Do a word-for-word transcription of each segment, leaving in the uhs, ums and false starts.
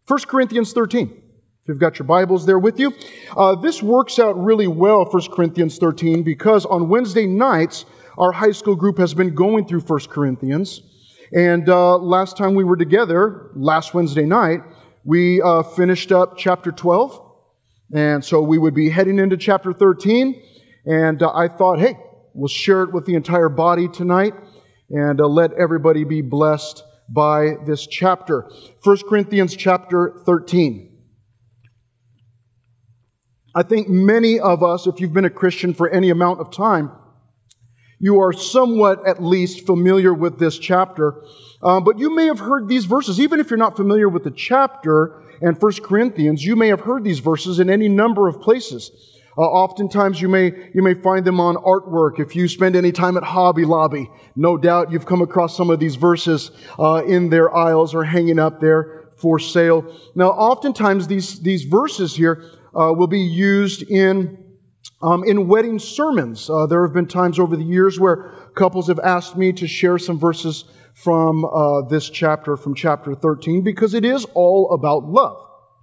First Corinthians thirteen. If you've got your Bibles there with you. Uh, this works out really well, First Corinthians thirteen, because on Wednesday nights, our high school group has been going through First Corinthians. And uh, last time we were together, last Wednesday night, we uh, finished up chapter twelve. And so we would be heading into chapter thirteen. And uh, I thought, hey, we'll share it with the entire body tonight and uh, let everybody be blessed by this chapter. First Corinthians chapter thirteen. I think many of us, if you've been a Christian for any amount of time, you are somewhat at least familiar with this chapter. Uh, but you may have heard these verses. Even if you're not familiar with the chapter and First Corinthians, you may have heard these verses in any number of places. Uh, oftentimes you may you may find them on artwork. If you spend any time at Hobby Lobby, no doubt you've come across some of these verses uh, in their aisles or hanging up there for sale. Now, oftentimes these, these verses here Uh, will be used in um, in wedding sermons. Uh, there have been times over the years where couples have asked me to share some verses from uh, this chapter, from chapter thirteen, because it is all about love.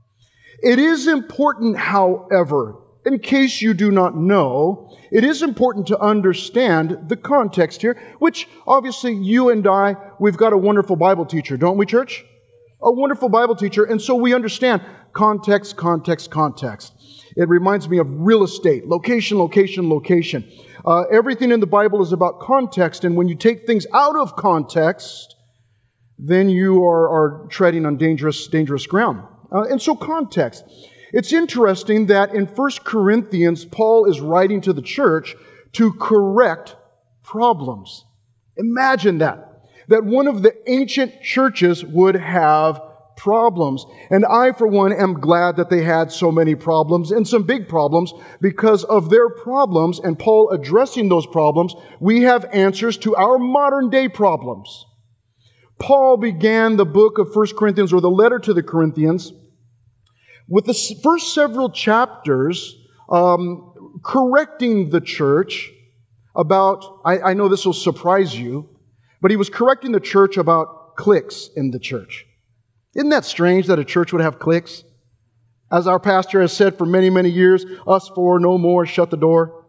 It is important, however, in case you do not know, it is important to understand the context here, which obviously you and I, we've got a wonderful Bible teacher, don't we, church? A wonderful Bible teacher, and so we understand context, context, context. It reminds me of real estate, location, location, location. Uh, everything in the Bible is about context, and when you take things out of context, then you are, are treading on dangerous, dangerous ground. Uh, and so context. It's interesting that in First Corinthians, Paul is writing to the church to correct problems. Imagine that. That one of the ancient churches would have problems. And I, for one, am glad that they had so many problems, and some big problems. Because of their problems, and Paul addressing those problems, we have answers to our modern day problems. Paul began the book of First Corinthians, or the letter to the Corinthians, with the first several chapters um, correcting the church about, I, I know this will surprise you, but he was correcting the church about cliques in the church. Isn't that strange that a church would have cliques? As our pastor has said for many, many years, us four, no more, shut the door.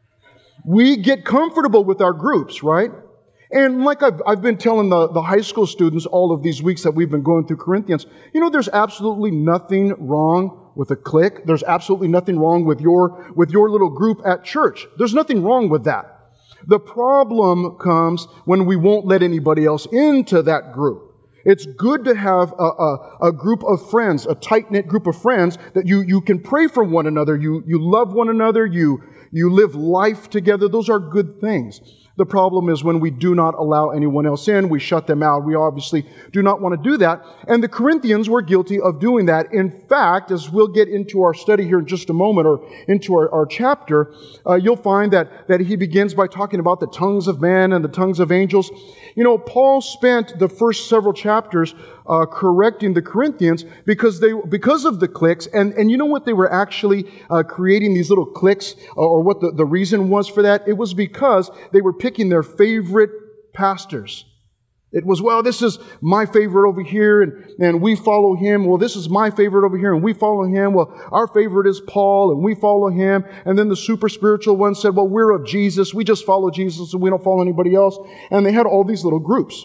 We get comfortable with our groups, right? And like I've, I've been telling the, the high school students all of these weeks that we've been going through Corinthians, you know, there's absolutely nothing wrong with a clique. There's absolutely nothing wrong with your, with your little group at church. There's nothing wrong with that. The problem comes when we won't let anybody else into that group. It's good to have a, a, a group of friends, a tight-knit group of friends that you, you can pray for one another, you, you love one another, you, you live life together. Those are good things. The problem is when we do not allow anyone else in, we shut them out. We obviously do not want to do that. And the Corinthians were guilty of doing that. In fact, as we'll get into our study here in just a moment, or into our, our chapter, uh, you'll find that, that he begins by talking about the tongues of men and the tongues of angels. You know, Paul spent the first several chapters uh, correcting the Corinthians because they because of the cliques. And, and you know what? They were actually uh, creating these little cliques, or what the, the reason was for that? It was because they were picking their favorite pastors. It was, well, this is my favorite over here, and, and we follow him. Well, this is my favorite over here, and we follow him. Well, our favorite is Paul, and we follow him. And then the super spiritual one said, well, we're of Jesus. We just follow Jesus, and we don't follow anybody else. And they had all these little groups.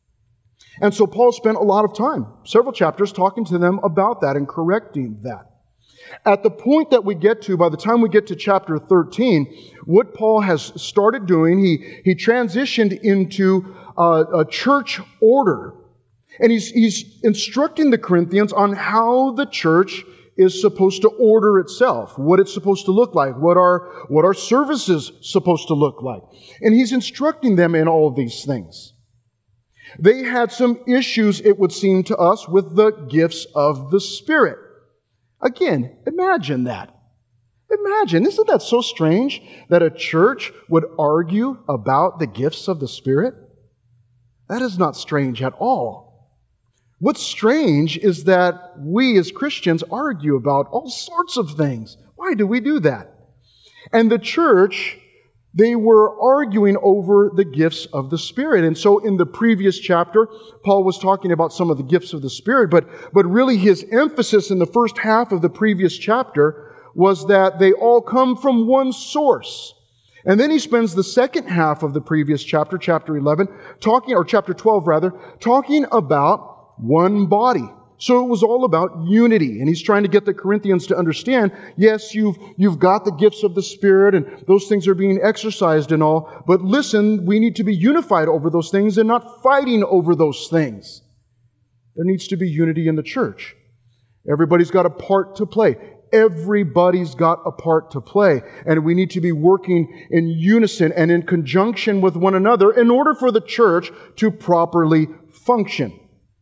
And so Paul spent a lot of time, several chapters, talking to them about that and correcting that. At the point that we get to, by the time we get to chapter thirteen, what Paul has started doing, he, he transitioned into uh, a church order. And he's, he's instructing the Corinthians on how the church is supposed to order itself, what it's supposed to look like, what are, what are services supposed to look like. And he's instructing them in all of these things. They had some issues, it would seem to us, with the gifts of the Spirit. Again, imagine that. Imagine, isn't that so strange that a church would argue about the gifts of the Spirit? That is not strange at all. What's strange is that we as Christians argue about all sorts of things. Why do we do that? And the church They were arguing over the gifts of the Spirit. And so in the previous chapter, Paul was talking about some of the gifts of the Spirit, but, but really his emphasis in the first half of the previous chapter was that they all come from one source. And then he spends the second half of the previous chapter, chapter eleven, talking, or chapter twelve rather, talking about one body. So it was all about unity. And he's trying to get the Corinthians to understand, yes, you've, you've got the gifts of the Spirit and those things are being exercised and all, but listen, we need to be unified over those things and not fighting over those things. There needs to be unity in the church. Everybody's got a part to play. Everybody's got a part to play. And we need to be working in unison and in conjunction with one another in order for the church to properly function.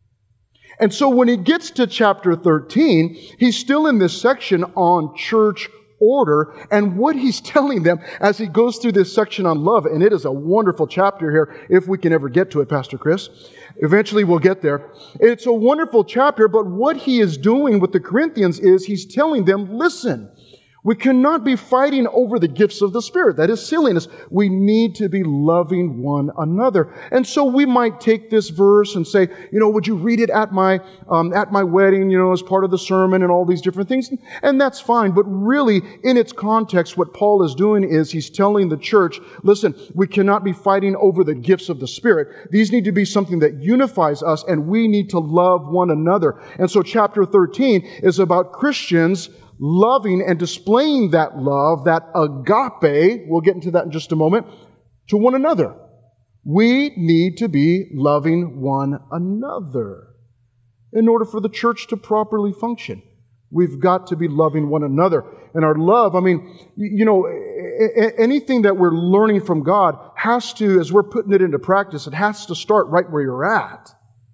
And so when he gets to chapter thirteen, he's still in this section on church order. And what he's telling them as he goes through this section on love, and it is a wonderful chapter here, if we can ever get to it, Pastor Chris. Eventually we'll get there. It's a wonderful chapter, but what he is doing with the Corinthians is he's telling them, listen, we cannot be fighting over the gifts of the Spirit. That is silliness. We need to be loving one another. And so we might take this verse and say, you know, would you read it at my um, at my wedding, you know, as part of the sermon and all these different things? And that's fine. But really, in its context, what Paul is doing is he's telling the church, listen, we cannot be fighting over the gifts of the Spirit. These need to be something that unifies us, and we need to love one another. And so chapter thirteen is about Christians loving and displaying that love, that agape, we'll get into that in just a moment, to one another. We need to be loving one another in order for the church to properly function. We've got to be loving one another. And our love, I mean, you know, anything that we're learning from God has to, as we're putting it into practice, it has to start right where you're at.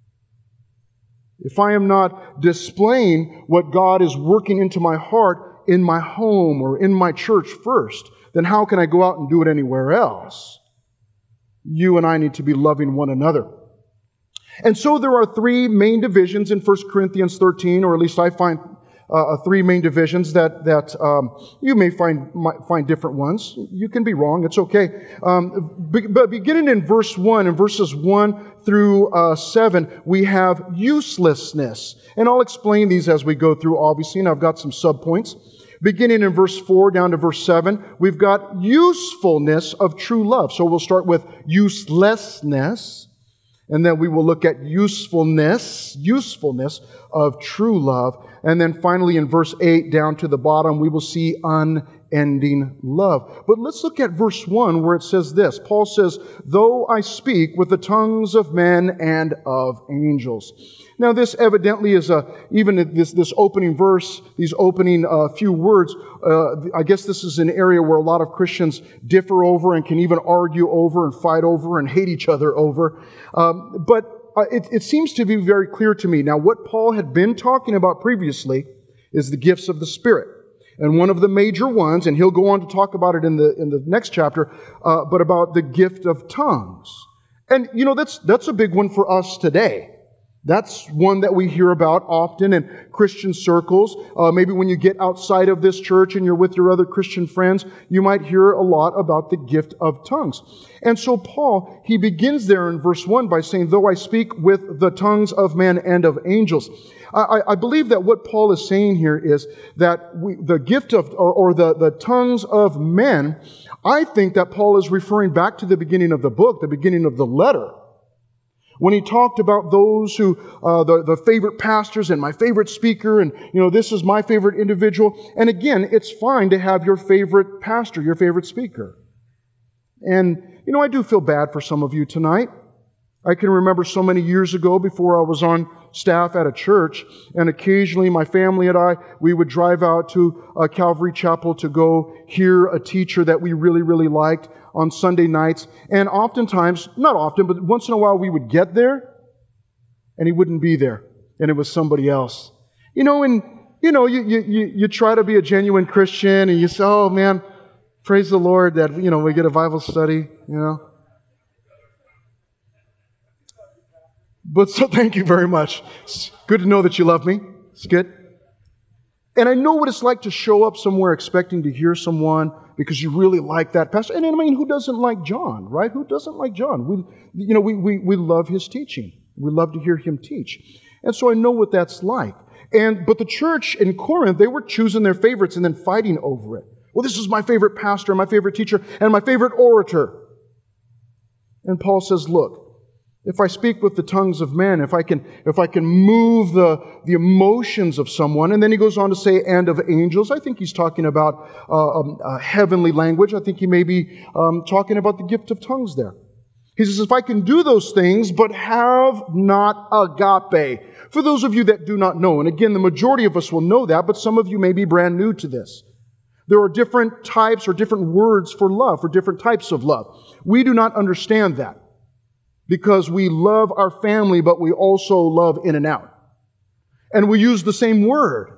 If I am not displaying what God is working into my heart in my home or in my church first, then how can I go out and do it anywhere else? You and I need to be loving one another. And so there are three main divisions in First Corinthians thirteen, or at least I find uh, three main divisions that that um, you may find might find different ones. You can be wrong; it's okay. Um, but beginning in verse one, in verses one through uh, seven, we have uselessness, and I'll explain these as we go through. Obviously, and I've got some subpoints. Beginning in verse four down to verse seven, we've got usefulness of true love. So we'll start with uselessness. And then we will look at usefulness, usefulness of true love. And then finally in verse eight down to the bottom, we will see unending love. But let's look at verse one where it says this. Paul says, though I speak with the tongues of men and of angels. Now this evidently is a, even this, this opening verse, these opening uh, few words, uh, I guess this is an area where a lot of Christians differ over and can even argue over and fight over and hate each other over. Um, but uh, it, it seems to be very clear to me. Now what Paul had been talking about previously is the gifts of the Spirit. And one of the major ones, and he'll go on to talk about it in the in the next chapter, uh, but about the gift of tongues. And, you know, that's that's a big one for us today. That's one that we hear about often in Christian circles. Uh, maybe when you get outside of this church and you're with your other Christian friends, you might hear a lot about the gift of tongues. And so Paul, he begins there in verse one by saying, though I speak with the tongues of men and of angels. I, I believe that what Paul is saying here is that we, the gift of, or, or the, the tongues of men, I think that Paul is referring back to the beginning of the book, the beginning of the letter. When he talked about those who, uh, the, the favorite pastors and my favorite speaker, and, you know, this is my favorite individual. And again, it's fine to have your favorite pastor, your favorite speaker. And, you know, I do feel bad for some of you tonight. I can remember so many years ago before I was on staff at a church, and occasionally my family and I, we would drive out to uh, Calvary Chapel to go hear a teacher that we really, really liked on Sunday nights. And oftentimes, not often, but once in a while we would get there and he wouldn't be there. And it was somebody else. You know, and, you know, you, you, you try to be a genuine Christian and you say, oh man, praise the Lord that, you know, we get a Bible study, you know. But so thank you very much. It's good to know that you love me. It's good. And I know what it's like to show up somewhere expecting to hear someone because you really like that pastor. And I mean, who doesn't like John, right? Who doesn't like John? We, you know, we, we, we love his teaching. We love to hear him teach. And so I know what that's like. And, but the church in Corinth, they were choosing their favorites and then fighting over it. Well, this is my favorite pastor, my favorite teacher, and my favorite orator. And Paul says, look, if I speak with the tongues of men, if I can, if I can move the, the emotions of someone, and then he goes on to say, and of angels, I think he's talking about uh, um, a heavenly language. I think he may be um, talking about the gift of tongues there. He says, if I can do those things, but have not agape. For those of you that do not know, and again, the majority of us will know that, but some of you may be brand new to this. There are different types or different words for love, for different types of love. We do not understand that because we love our family, but we also love in and out. And we use the same word.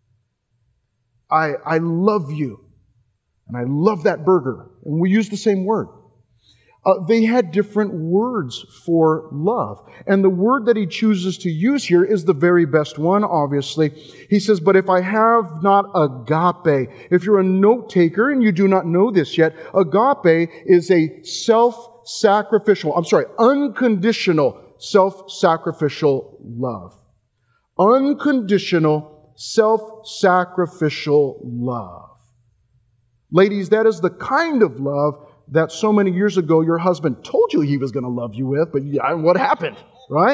I, I love you. And I love that burger. And we use the same word. Uh, they had different words for love. And the word that he chooses to use here is the very best one, obviously. He says, but if I have not agape, if you're a note taker and you do not know this yet, agape is a self-sacrificial, I'm sorry, unconditional self-sacrificial love. Unconditional self-sacrificial love. Ladies, that is the kind of love that so many years ago your husband told you he was going to love you with, but yeah, what happened, right?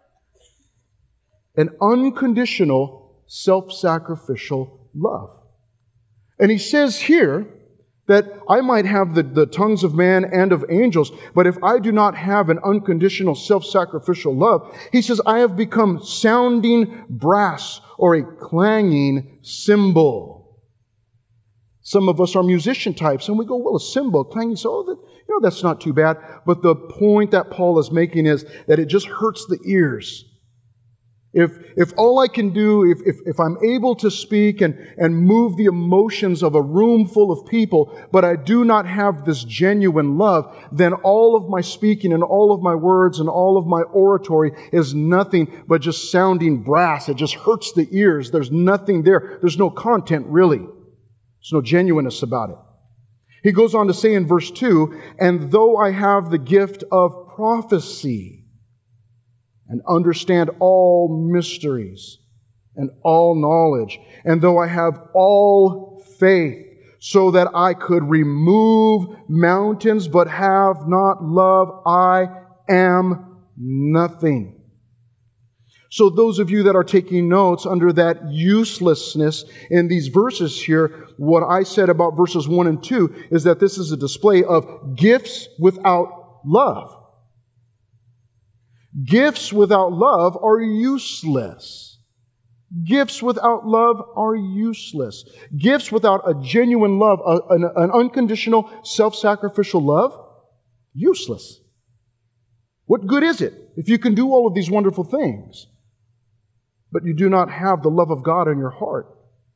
An unconditional, self-sacrificial love. And he says here that I might have the, the tongues of man and of angels, but if I do not have an unconditional, self-sacrificial love, he says, I have become sounding brass or a clanging cymbal. Some of us are musician types, and we go, well, a cymbal, clanging, so oh, that, you know, that's not too bad. But the point that Paul is making is that it just hurts the ears. If if all I can do, if, if, if I'm able to speak and, and move the emotions of a room full of people, but I do not have this genuine love, then all of my speaking and all of my words and all of my oratory is nothing but just sounding brass. It just hurts the ears. There's nothing there. There's no content, really. There's no genuineness about it. He goes on to say in verse two, and though I have the gift of prophecy and understand all mysteries and all knowledge, and though I have all faith so that I could remove mountains but have not love, I am nothing. So those of you that are taking notes under that uselessness in these verses here, what I said about verses one and two is that this is a display of gifts without love. Gifts without love are useless. Gifts without love are useless. Gifts without a genuine love, a, an, an unconditional, self-sacrificial love, useless. What good is it if you can do all of these wonderful things, but you do not have the love of God in your heart?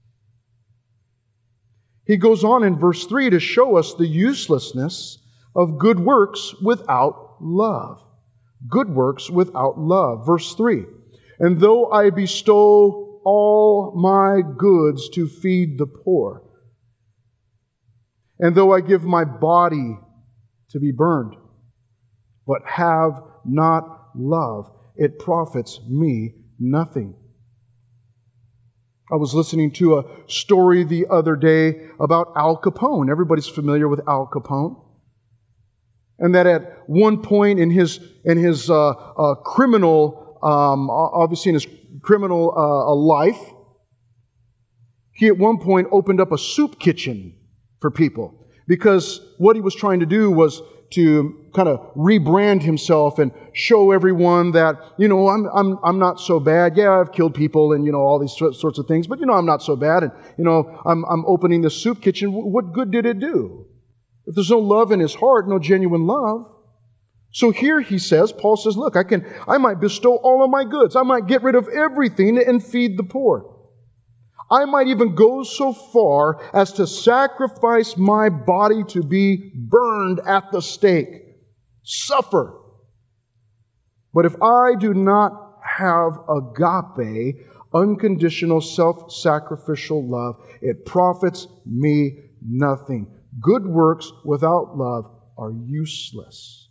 He goes on in verse three to show us the uselessness of good works without love. Good works without love. Verse three, and though I bestow all my goods to feed the poor, and though I give my body to be burned, but have not love, it profits me nothing. I was listening to a story the other day about Al Capone. Everybody's familiar with Al Capone. And that at one point in his in his uh, uh, criminal, um, obviously in his criminal uh, life, he at one point opened up a soup kitchen for people because what he was trying to do was to kind of rebrand himself and show everyone that, you know, I'm I'm I'm not so bad. Yeah, I've killed people and, you know, all these sorts of things, but, you know, I'm not so bad. And, you know, I'm I'm opening this soup kitchen. What good did it do? If there's no love in his heart, no genuine love. So here he says, Paul says, look, I can I might bestow all of my goods. I might get rid of everything and feed the poor. I might even go so far as to sacrifice my body to be burned at the stake. Suffer. But if I do not have agape, unconditional, self-sacrificial love. It profits me nothing. Good works without love are useless.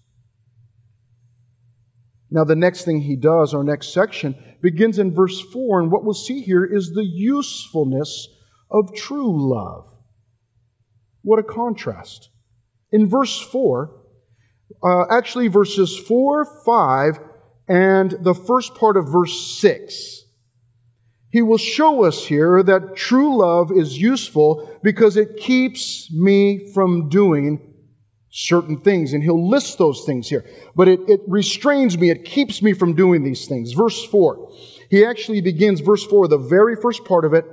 Now, the next thing he does, our next section, begins in verse four, and what we'll see here is the usefulness of true love. What a contrast. In verse four, uh, actually verses four, five, and the first part of verse six, he will show us here that true love is useful because it keeps me from doing certain things. And he'll list those things here. But it, it restrains me, it keeps me from doing these things. Verse four, he actually begins, verse four, the very first part of it,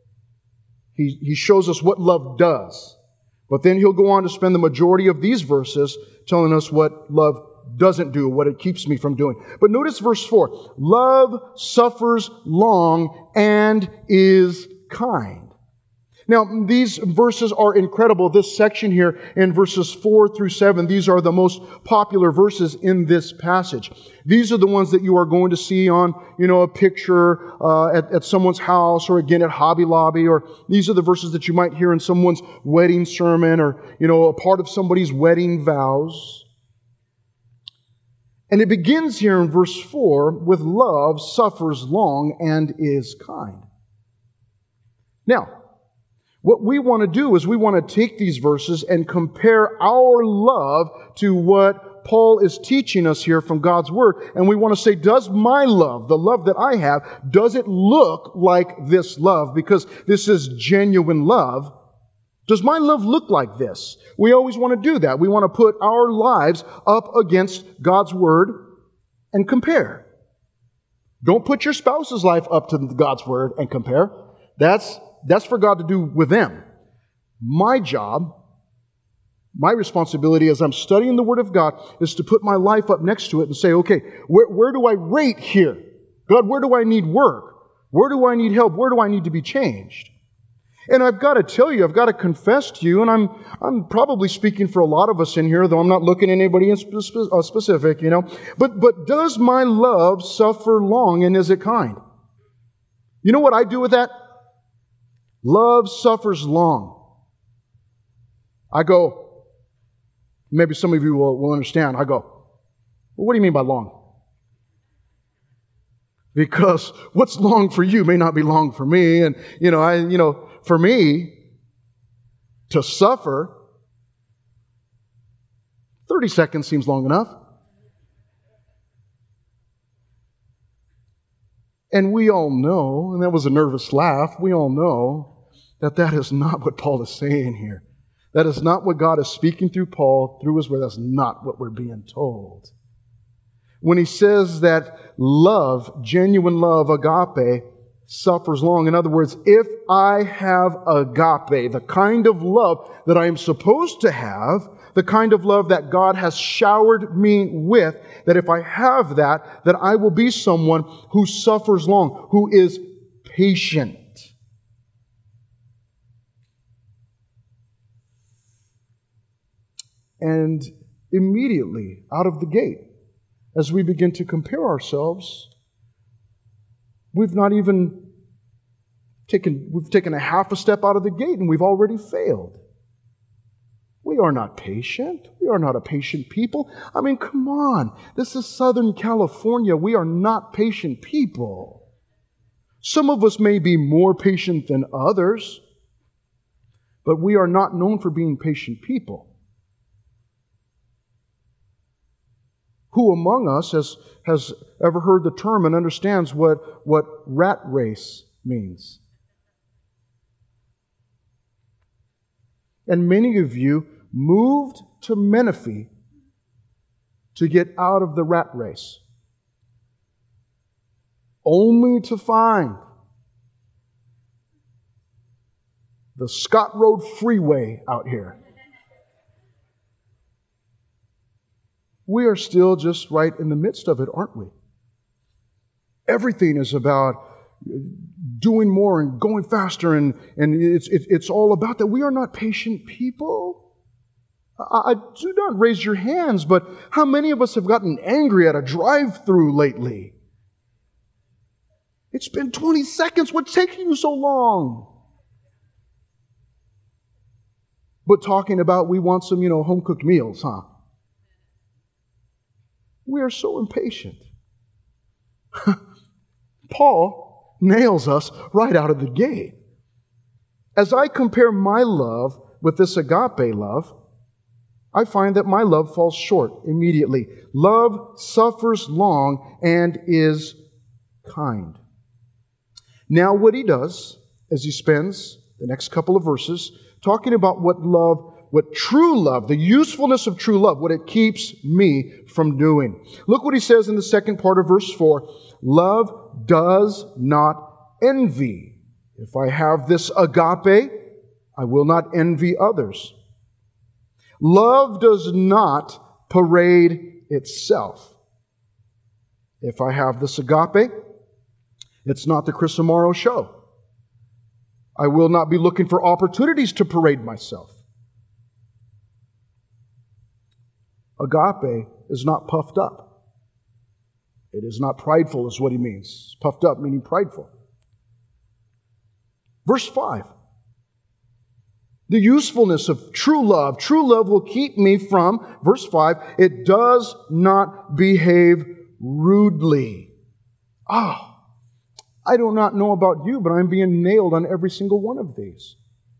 he, he shows us what love does. But then he'll go on to spend the majority of these verses telling us what love doesn't do, what it keeps me from doing. But notice verse four. Love suffers long and is kind. Now, these verses are incredible. This section here in verses four through seven, these are the most popular verses in this passage. These are the ones that you are going to see on, you know, a picture uh, at, at someone's house, or again at Hobby Lobby, or these are the verses that you might hear in someone's wedding sermon, or, you know, a part of somebody's wedding vows. And it begins here in verse four with love suffers long and is kind. Now, what we want to do is we want to take these verses and compare our love to what Paul is teaching us here from God's Word. And we want to say, does my love, the love that I have, does it look like this love? Because this is genuine love. Does my love look like this? We always want to do that. We want to put our lives up against God's Word and compare. Don't put your spouse's life up to God's Word and compare. That's That's for God to do with them. My job, my responsibility as I'm studying the Word of God is to put my life up next to it and say, okay, where, where do I rate here? God, where do I need work? Where do I need help? Where do I need to be changed? And I've got to tell you, I've got to confess to you, and I'm I'm probably speaking for a lot of us in here, though I'm not looking at anybody in spe- uh, specific, you know. But, but does my love suffer long, and is it kind? You know what I do with that? Love suffers long. I go, maybe some of you will, will understand. I go, well, what do you mean by long? Because what's long for you may not be long for me. And, you know, I, you know, for me to suffer, thirty seconds seems long enough. And we all know, and that was a nervous laugh, we all know that that is not what Paul is saying here. That is not what God is speaking through Paul, through his word. That's not what we're being told. When he says that love, genuine love, agape, suffers long. In other words, if I have agape, the kind of love that I am supposed to have, the kind of love that God has showered me with, that if I have that, that I will be someone who suffers long, who is patient. And immediately out of the gate, as we begin to compare ourselves, we've not even taken, we've taken a half a step out of the gate and we've already failed. We are not patient. We are not a patient people. I mean, come on. This is Southern California. We are not patient people. Some of us may be more patient than others, but we are not known for being patient people. Who among us has, has ever heard the term and understands what, what rat race means? And many of you moved to Menifee to get out of the rat race, only to find the Scott Road Freeway out here. We are still just right in the midst of it, aren't we? Everything is about doing more and going faster, and, and it's, it, it's all about that. We are not patient people. I, I do not raise your hands, but how many of us have gotten angry at a drive-through lately? It's been twenty seconds. What's taking you so long? But talking about we want some, you know, home-cooked meals, huh? We are so impatient. Paul nails us right out of the gate. As I compare my love with this agape love, I find that my love falls short immediately. Love suffers long and is kind. Now what he does, as he spends the next couple of verses talking about what love, what true love, the usefulness of true love, what it keeps me from doing. Look what he says in the second part of verse four. Love does not envy. If I have this agape, I will not envy others. Love does not parade itself. If I have this agape, it's not the Chris Amaro show. I will not be looking for opportunities to parade myself. Agape is not puffed up. It is not prideful, is what he means. Puffed up meaning prideful. Verse five. The usefulness of true love. True love will keep me from, verse five, it does not behave rudely. Ah. I do not know about you, but I'm being nailed on every single one of these.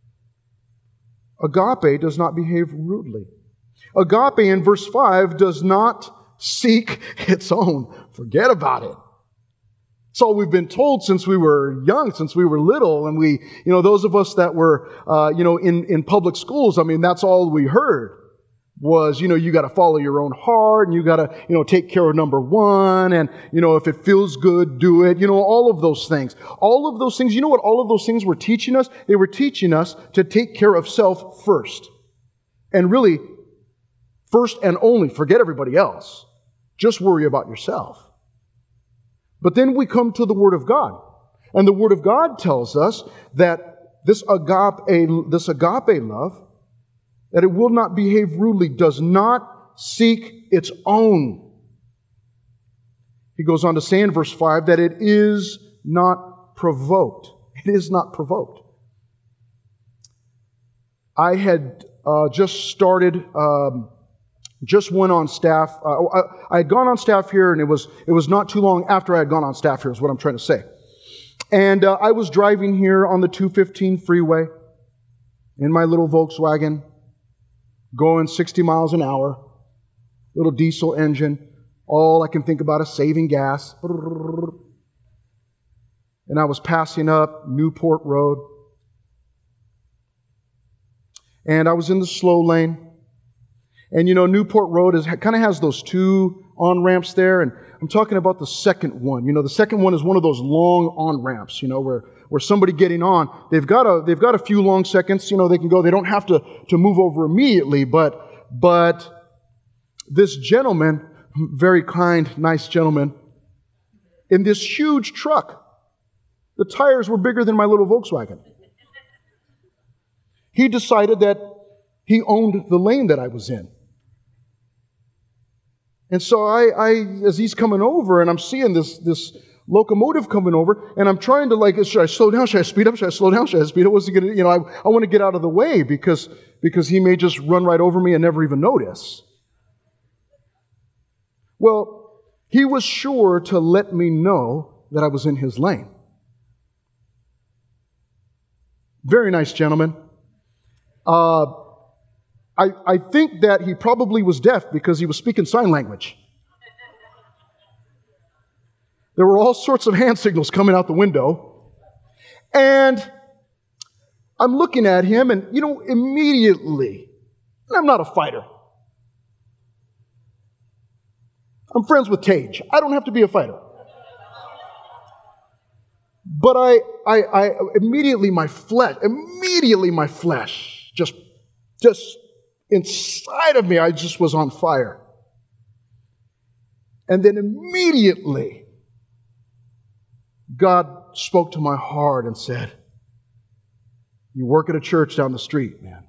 Agape does not behave rudely. Agape in verse five does not seek its own. Forget about it. It's all we've been told since we were young, since we were little. And we, you know, those of us that were, uh, you know, in, in public schools, I mean, that's all we heard. Was, you know, you got to follow your own heart and you got to, you know, take care of number one. And, you know, if it feels good, do it. You know, all of those things. All of those things, you know what all of those things were teaching us? They were teaching us to take care of self first. And really, first and only, forget everybody else. Just worry about yourself. But then we come to the Word of God. And the Word of God tells us that this agape, this agape love, that it will not behave rudely, does not seek its own. He goes on to say in verse five that it is not provoked. It is not provoked. I had uh, just started, um, just went on staff. Uh, I, I had gone on staff here, and it was it was not too long after I had gone on staff here, is what I'm trying to say. And uh, I was driving here on the two fifteen freeway in my little Volkswagen, going sixty miles an hour, little diesel engine. All I can think about is saving gas. And I was passing up Newport Road. And I was in the slow lane. And you know, Newport Road is kind of has those two on-ramps there. And I'm talking about the second one. You know, the second one is one of those long on-ramps, you know, where where somebody getting on, they've got a they've got a few long seconds, you know, they can go. They don't have to, to move over immediately, but but this gentleman, very kind, nice gentleman, in this huge truck, the tires were bigger than my little Volkswagen. He decided that he owned the lane that I was in. And so I, I as he's coming over, and I'm seeing this this locomotive coming over, and I'm trying to like, should I slow down? Should I speed up? Should I slow down? Should I speed up? What's he gonna, you know, I, I want to get out of the way because, because he may just run right over me and never even notice. Well, he was sure to let me know that I was in his lane. Very nice gentleman. Uh, I, I think that he probably was deaf because he was speaking sign language. There were all sorts of hand signals coming out the window. And I'm looking at him, and, you know, immediately, I'm not a fighter. I'm friends with Tage. I don't have to be a fighter. But I, I, I immediately, my flesh, immediately my flesh, just, just inside of me, I just was on fire. And then immediately, God spoke to my heart and said, you work at a church down the street, man.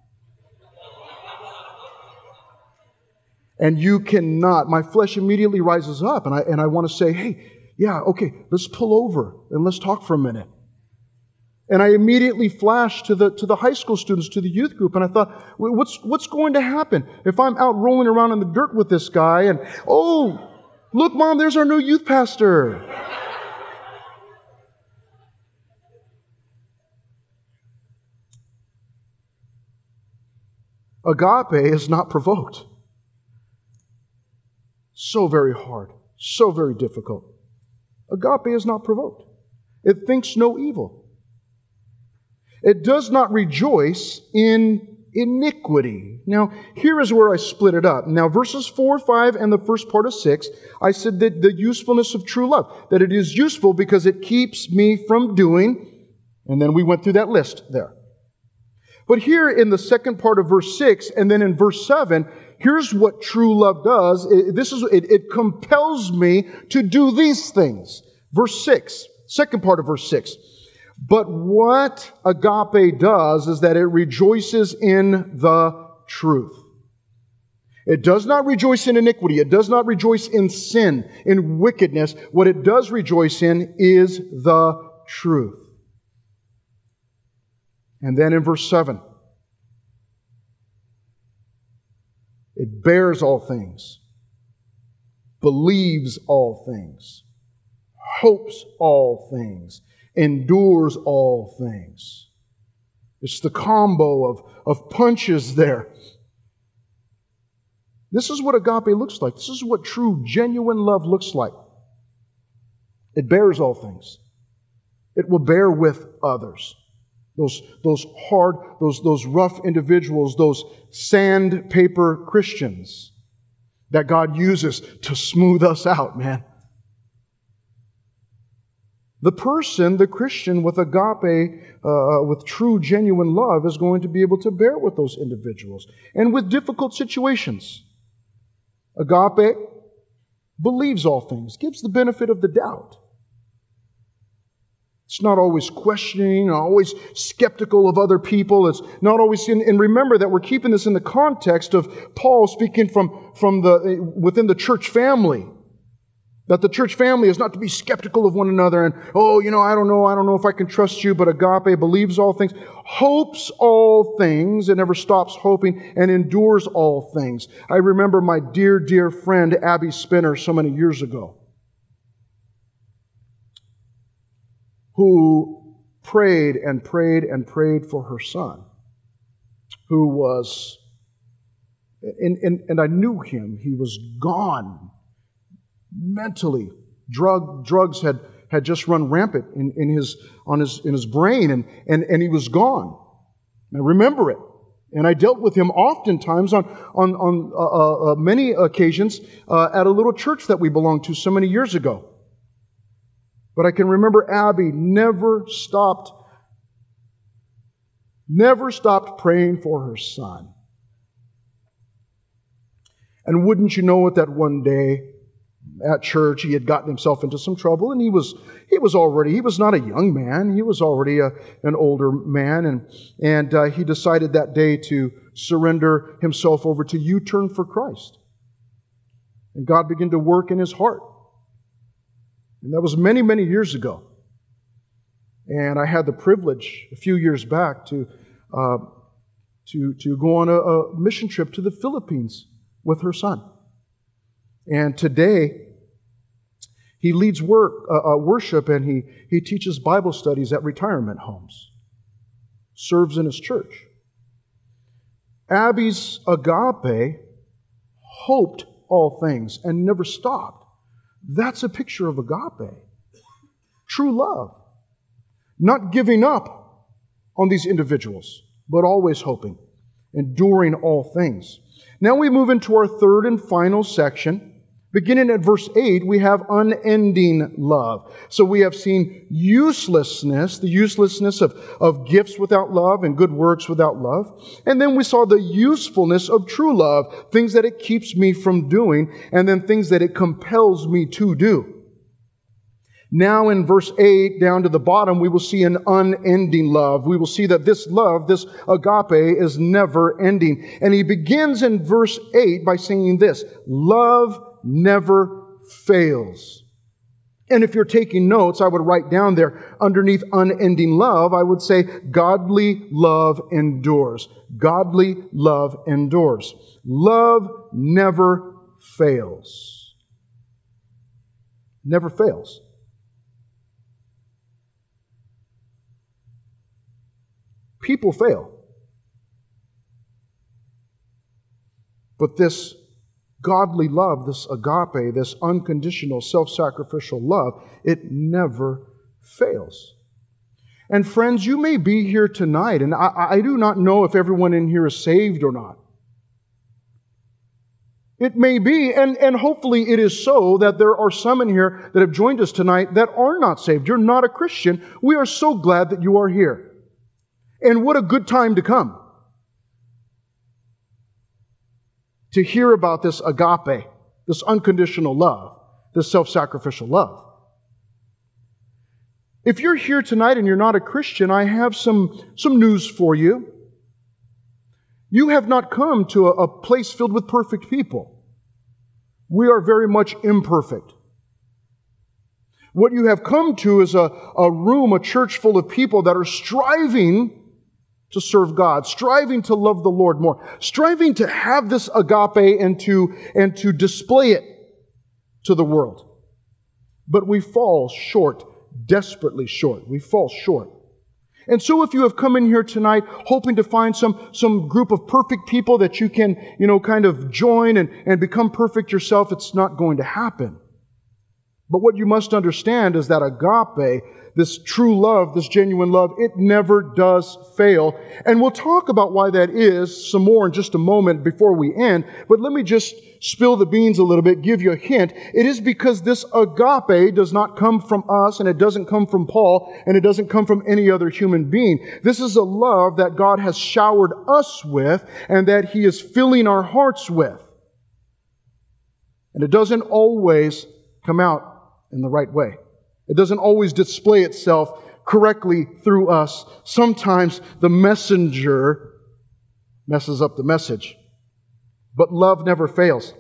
And you cannot, my flesh immediately rises up, and I and I want to say, hey, Yeah, okay, let's pull over and let's talk for a minute. And I immediately flashed to the to the high school students, to the youth group, and I thought, what's what's going to happen if I'm out rolling around in the dirt with this guy and, oh, look, Mom, there's our new youth pastor. Agape is not provoked. So very hard, so very difficult. Agape is not provoked. It thinks no evil. It does not rejoice in iniquity. Now, here is where I split it up. Now, verses four, five, and the first part of six, I said that the usefulness of true love, that it is useful because it keeps me from doing, and then we went through that list there. But here in the second part of verse six, and then in verse seven, here's what true love does. It, this is it, it compels me to do these things. Verse six, second part of verse six. But what agape does is that it rejoices in the truth. It does not rejoice in iniquity. It does not rejoice in sin, in wickedness. What it does rejoice in is the truth. And then in verse seven, it bears all things, believes all things, hopes all things, endures all things. It's the combo of, of punches there. This is what agape looks like. This is what true, genuine love looks like. It bears all things. It will bear with others. Those, those hard, those, those rough individuals, those sandpaper Christians that God uses to smooth us out, man. The person, the Christian with agape, uh, with true, genuine love is going to be able to bear with those individuals and with difficult situations. Agape believes all things, gives the benefit of the doubt. It's not always questioning, not always skeptical of other people. It's not always, in, and remember that we're keeping this in the context of Paul speaking from, from the, within the church family. That the church family is not to be skeptical of one another and, oh, you know, I don't know, I don't know if I can trust you, but agape believes all things, hopes all things, and never stops hoping, and endures all things. I remember my dear, dear friend Abby Spinner so many years ago, who prayed and prayed and prayed for her son, who was, and, and, and I knew him, he was gone. Mentally, drug drugs had, had just run rampant in, in his on his in his brain, and, and, and he was gone. I remember it, and I dealt with him oftentimes on on on uh, uh, many occasions uh, at a little church that we belonged to so many years ago. But I can remember Abby never stopped, never stopped praying for her son. And wouldn't you know it, that one day at church, he had gotten himself into some trouble, and he was he was already, he was not a young man, he was already a, an older man, and, and uh, he decided that day to surrender himself over to U-Turn for Christ. And God began to work in his heart. And that was many, many years ago. And I had the privilege a few years back to, uh, to, to go on a, a mission trip to the Philippines with her son. And today, he leads work, uh, uh, worship, and he, he teaches Bible studies at retirement homes, serves in his church. Abby's agape hoped all things and never stopped. That's a picture of agape. True love. Not giving up on these individuals, but always hoping, enduring all things. Now we move into our third and final section. Beginning at verse eight, we have unending love. So we have seen uselessness, the uselessness of, of gifts without love and good works without love. And then we saw the usefulness of true love, things that it keeps me from doing, and then things that it compels me to do. Now in verse eight, down to the bottom, we will see an unending love. We will see that this love, this agape, is never ending. And he begins in verse eight by saying this: love never fails. And if you're taking notes, I would write down there underneath unending love, I would say godly love endures. Godly love endures. Love never fails. Never fails. People fail. But this godly love, this agape, this unconditional, self-sacrificial love, it never fails. And friends, you may be here tonight, and I, I do not know if everyone in here is saved or not. It may be, and, and hopefully it is so, that there are some in here that have joined us tonight that are not saved. You're not a Christian. We are so glad that you are here. And what a good time to come. To hear about this agape, this unconditional love, this self-sacrificial love. If you're here tonight and you're not a Christian, I have some, some news for you. You have not come to a, a place filled with perfect people. We are very much imperfect. What you have come to is a, a room, a church full of people that are striving to serve God, striving to love the Lord more, striving to have this agape and to, and to display it to the world. But we fall short, desperately short. We fall short. And so if you have come in here tonight hoping to find some, some group of perfect people that you can, you know, kind of join and, and become perfect yourself, it's not going to happen. But what you must understand is that agape, this true love, this genuine love, it never does fail. And we'll talk about why that is some more in just a moment before we end. But let me just spill the beans a little bit, give you a hint. It is because this agape does not come from us, and it doesn't come from Paul, and it doesn't come from any other human being. This is a love that God has showered us with, and that He is filling our hearts with. And it doesn't always come out in the right way. It doesn't always display itself correctly through us. Sometimes the messenger messes up the message. But love never fails.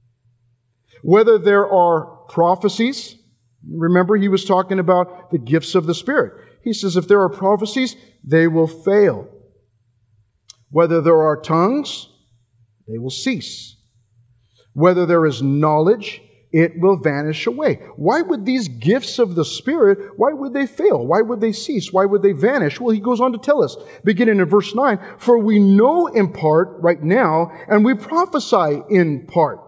Whether there are prophecies, remember he was talking about the gifts of the Spirit. He says if there are prophecies, they will fail. Whether there are tongues, they will cease. Whether there is knowledge, it will vanish away. Why would these gifts of the Spirit, why would they fail? Why would they cease? Why would they vanish? Well, he goes on to tell us, beginning in verse nine, for we know in part right now, and we prophesy in part.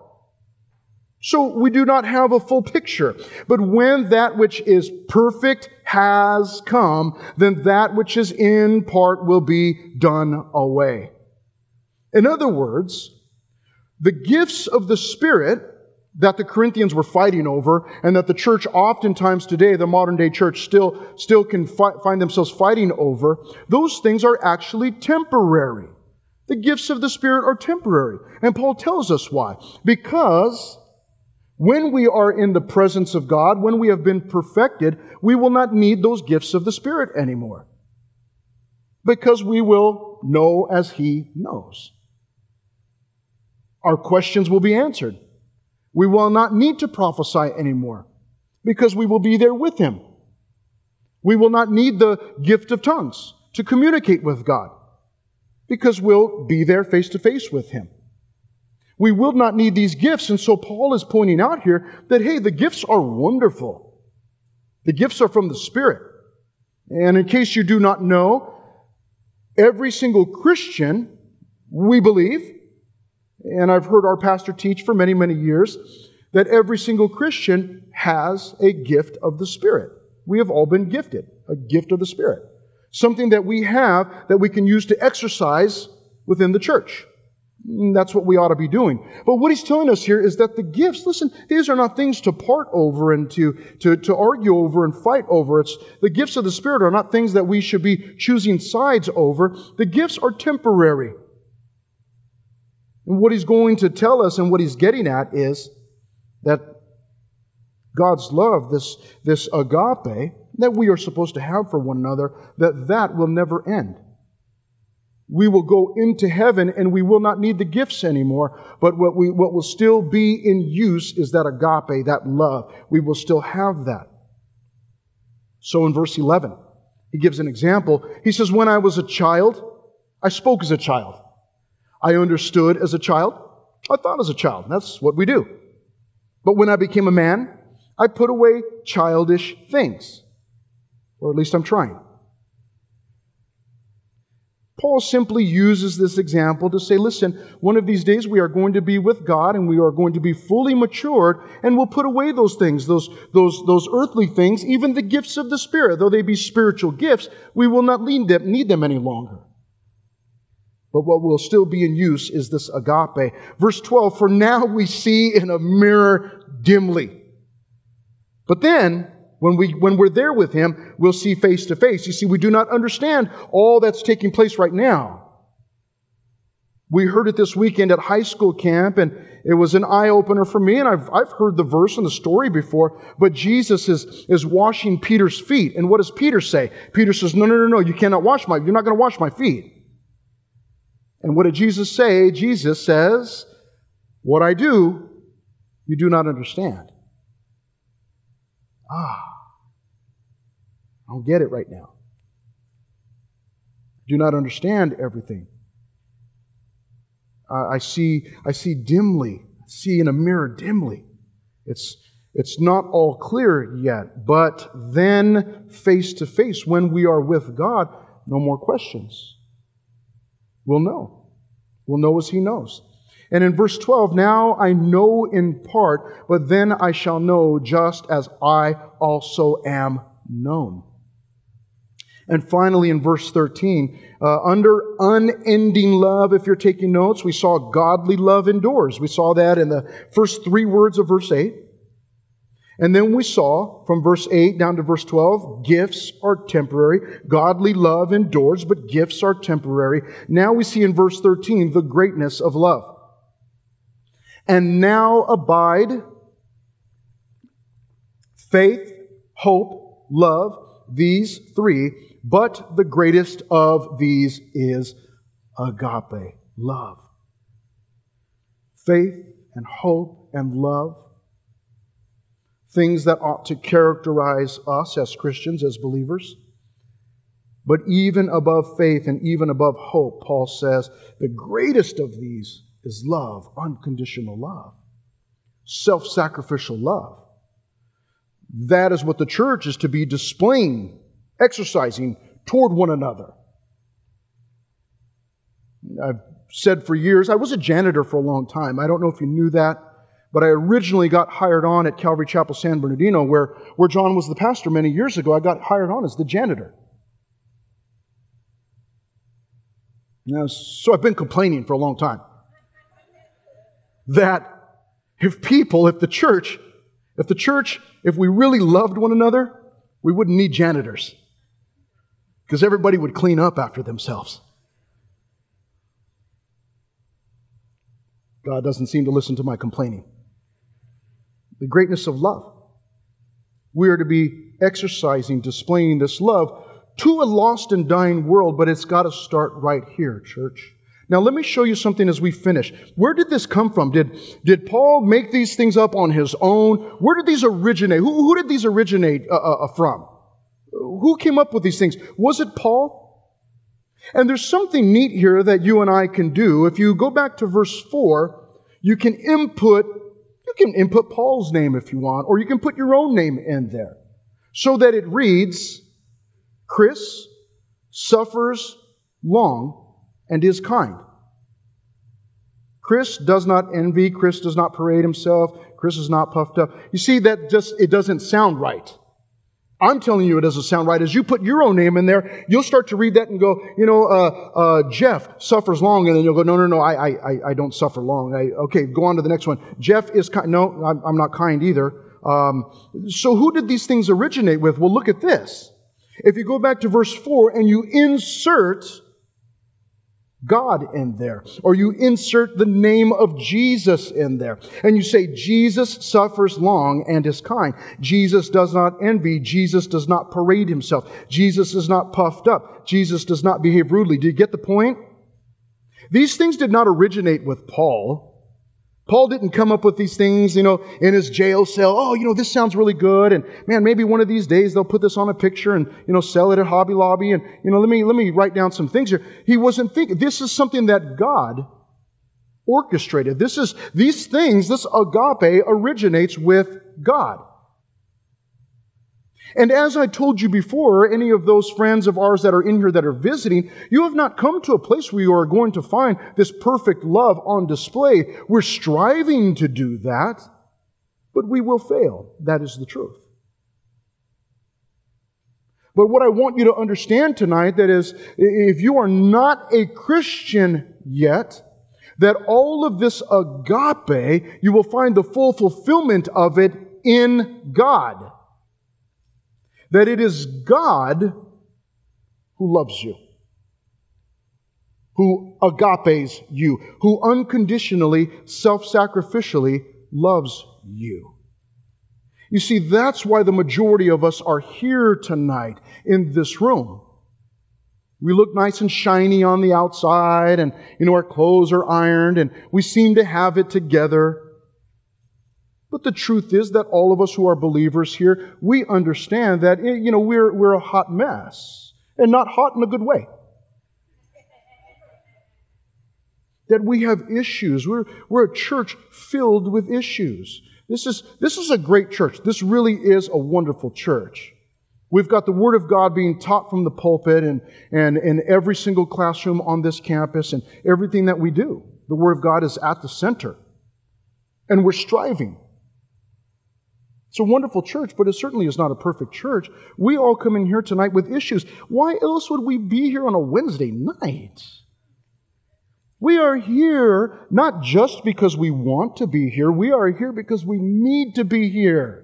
So we do not have a full picture. But when that which is perfect has come, then that which is in part will be done away. In other words, the gifts of the Spirit that the Corinthians were fighting over, and that the church oftentimes today, the modern day church, still, still can fi- find themselves fighting over, those things are actually temporary. The gifts of the Spirit are temporary. And Paul tells us why. Because when we are in the presence of God, when we have been perfected, we will not need those gifts of the Spirit anymore. Because we will know as He knows. Our questions will be answered. We will not need to prophesy anymore because we will be there with Him. We will not need the gift of tongues to communicate with God because we'll be there face to face with Him. We will not need these gifts, and so Paul is pointing out here that, hey, the gifts are wonderful. The gifts are from the Spirit. And in case you do not know, every single Christian, we believe, and I've heard our pastor teach for many, many years, that every single Christian has a gift of the Spirit. We have all been gifted, a gift of the Spirit. Something that we have that we can use to exercise within the church. And that's what we ought to be doing. But what he's telling us here is that the gifts, listen, these are not things to part over and to, to, to argue over and fight over. It's the gifts of the Spirit are not things that we should be choosing sides over. The gifts are temporary. And what he's going to tell us and what he's getting at is that God's love, this, this agape, that we are supposed to have for one another, that that will never end. We will go into heaven and we will not need the gifts anymore, but what we what will still be in use is that agape, that love. We will still have that. So in verse eleven, he gives an example. He says, when I was a child, I spoke as a child. I understood as a child. I thought as a child. That's what we do. But when I became a man, I put away childish things. Or at least I'm trying. Paul simply uses this example to say, listen, one of these days we are going to be with God and we are going to be fully matured, and we'll put away those things, those, those, those earthly things, even the gifts of the Spirit. Though they be spiritual gifts, we will not need them, need them any longer. But what will still be in use is this agape. Verse twelve, for now we see in a mirror dimly. But then, When, we, when we're there with Him, we'll see face to face. You see, we do not understand all that's taking place right now. We heard it this weekend at high school camp, and it was an eye-opener for me, and I've, I've heard the verse and the story before, but Jesus is, is washing Peter's feet. And what does Peter say? Peter says, no, no, no, no, you cannot wash my, you're not going to wash my feet. And what did Jesus say? Jesus says, what I do, you do not understand. Ah, I don't get it right now. Do not understand everything. Uh, I see, I see dimly, I see in a mirror dimly. It's, it's not all clear yet, but then face to face, when we are with God, no more questions. We'll know. We'll know as He knows. And in verse twelve, now I know in part, but then I shall know just as I also am known. And finally, in verse thirteen, uh, under unending love, if you're taking notes, we saw godly love endures. We saw that in the first three words of verse eight. And then we saw, from verse eight down to verse twelve, gifts are temporary. Godly love endures, but gifts are temporary. Now we see in verse thirteen the greatness of love. And now abide faith, hope, love, these three, but the greatest of these is agape, love. Faith and hope and love, things that ought to characterize us as Christians, as believers. But even above faith and even above hope, Paul says, the greatest of these is love, unconditional love, self-sacrificial love. That is what the church is to be displaying, exercising toward one another. I've said for years, I was a janitor for a long time. I don't know if you knew that, but I originally got hired on at Calvary Chapel San Bernardino, where, where John was the pastor many years ago. I got hired on as the janitor. Now, so I've been complaining for a long time that if people, if the church, if the church, if we really loved one another, we wouldn't need janitors, because everybody would clean up after themselves. God doesn't seem to listen to my complaining. The greatness of love. We are to be exercising, displaying this love to a lost and dying world, but it's got to start right here, church. Now, let me show you something as we finish. Where did this come from? Did, did Paul make these things up on his own? Where did these originate? Who, who did these originate uh, uh, from? Who came up with these things? Was it Paul? And there's something neat here that you and I can do. If you go back to verse four, you can input, you can input Paul's name if you want, or you can put your own name in there, so that it reads, Chris suffers long and is kind. Chris does not envy. Chris does not parade himself. Chris is not puffed up. You see, that just, it doesn't sound right. I'm telling you it doesn't sound right. As you put your own name in there, you'll start to read that and go, you know, uh, uh, Jeff suffers long. And then you'll go, no, no, no, I, I, I don't suffer long. I, okay, go on to the next one. Jeff is kind. No, I'm, I'm not kind either. Um, so who did these things originate with? Well, look at this. If you go back to verse four and you insert God in there, or you insert the name of Jesus in there, and you say, Jesus suffers long and is kind. Jesus does not envy. Jesus does not parade himself. Jesus is not puffed up. Jesus does not behave rudely. Do you get the point? These things did not originate with Paul. Paul didn't come up with these things, you know, in his jail cell. Oh, you know, this sounds really good. And man, maybe one of these days they'll put this on a picture and, you know, sell it at Hobby Lobby. And, you know, let me, let me write down some things here. He wasn't thinking, this is something that God orchestrated. This is, these things, this agape originates with God. And as I told you before, any of those friends of ours that are in here that are visiting, you have not come to a place where you are going to find this perfect love on display. We're striving to do that, but we will fail. That is the truth. But what I want you to understand tonight, that is, if you are not a Christian yet, that all of this agape, you will find the full fulfillment of it in God. That it is God who loves you, who agapes you, who unconditionally, self-sacrificially loves you. You see, that's why the majority of us are here tonight in this room. We look nice and shiny on the outside, and, you know, our clothes are ironed, and we seem to have it together. But the truth is that all of us who are believers here, we understand that, you know, we're, we're a hot mess. And not hot in a good way. That we have issues. We're, we're a church filled with issues. This is, this is a great church. This really is a wonderful church. We've got the Word of God being taught from the pulpit and, and in every single classroom on this campus and everything that we do. The Word of God is at the center. And we're striving. It's a wonderful church, but it certainly is not a perfect church. We all come in here tonight with issues. Why else would we be here on a Wednesday night? We are here not just because we want to be here. We are here because we need to be here.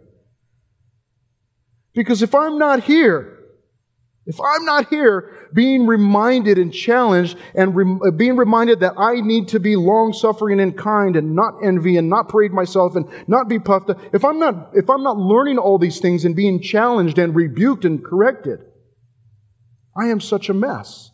Because if I'm not here, if I'm not here being reminded and challenged and re- being reminded that I need to be long-suffering and kind and not envy and not parade myself and not be puffed up, if I'm not, if I'm not learning all these things and being challenged and rebuked and corrected, I am such a mess.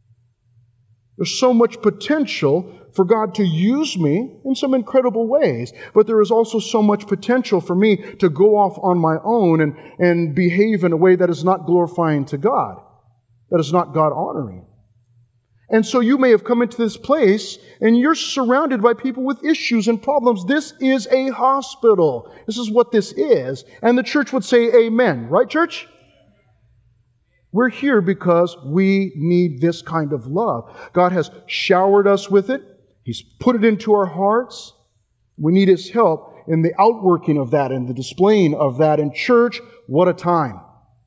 There's so much potential for God to use me in some incredible ways, but there is also so much potential for me to go off on my own and, and behave in a way that is not glorifying to God, that is not God-honoring. And so you may have come into this place and you're surrounded by people with issues and problems. This is a hospital. This is what this is. And the church would say amen. Right, church? We're here because we need this kind of love. God has showered us with it. He's put it into our hearts. We need His help in the outworking of that and the displaying of that. In church, what a time.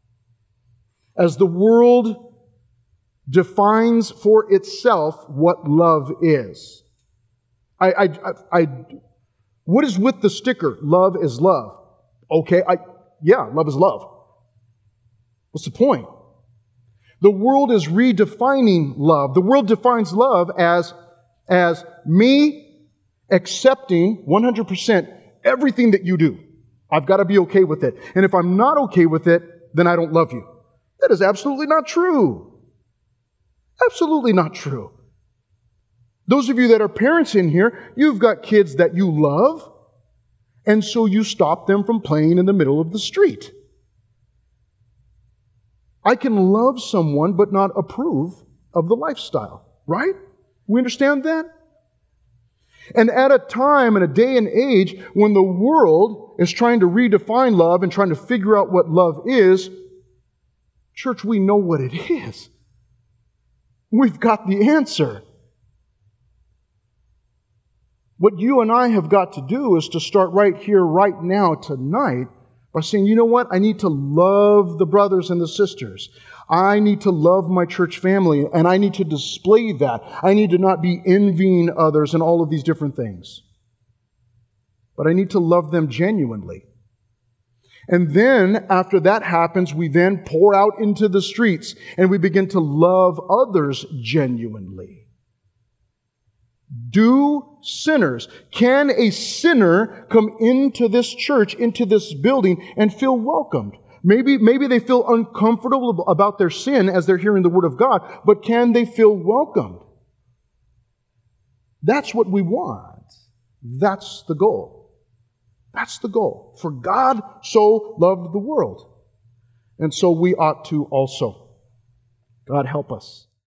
As the world defines for itself what love is. I, I, I, I what is with the sticker? Love is love. Okay, I, yeah, love is love. What's the point? The world is redefining love. The world defines love as, as me accepting one hundred percent everything that you do. I've got to be okay with it. And if I'm not okay with it, then I don't love you. That is absolutely not true. Absolutely not true. Those of you that are parents in here, you've got kids that you love, and so you stop them from playing in the middle of the street. I can love someone but not approve of the lifestyle, right? We understand that? And at a time and a day and age when the world is trying to redefine love and trying to figure out what love is, church, we know what it is. We've got the answer. What you and I have got to do is to start right here, right now, tonight, by saying, you know what? I need to love the brothers and the sisters. I need to love my church family, and I need to display that. I need to not be envying others and all of these different things. But I need to love them genuinely. And then, after that happens, we then pour out into the streets, and we begin to love others genuinely. Do sinners, can a sinner come into this church, into this building, and feel welcomed? Maybe, maybe they feel uncomfortable about their sin as they're hearing the Word of God, but can they feel welcomed? That's what we want. That's the goal. That's the goal. For God so loved the world. And so we ought to also. God help us.